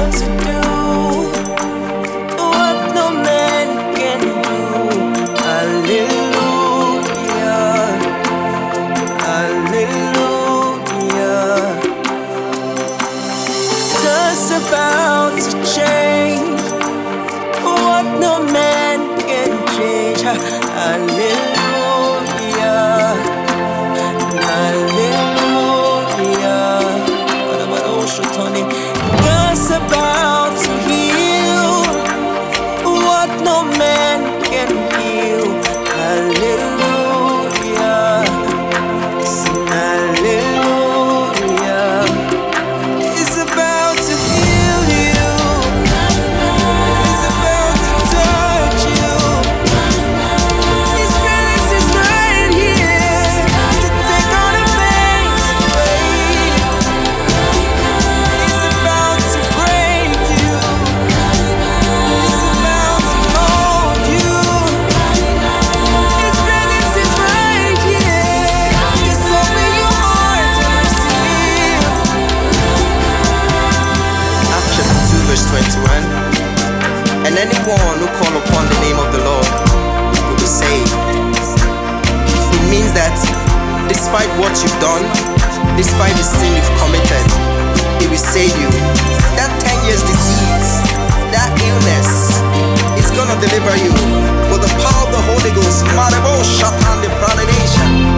about to do what no man can do. Hallelujah, hallelujah. God's about to change what no man can change. Hallelujah, hallelujah. God's about to heal what no man can heal. Hallelujah, hallelujah. He's about to heal you. He's about to touch you. His presence is right here to take all the pain away. He's about to break you. He's about to mold you. His presence is right here. Just open your heart and receive. Acts chapter 2 verse 21. And anyone who call upon the name of the Lord will be saved. It means that despite what you've done, despite the sin you've committed, He will save you. That 10 years disease, that illness, is gonna deliver you with the power of the Holy Ghost. Marebo Shatan the Pradation.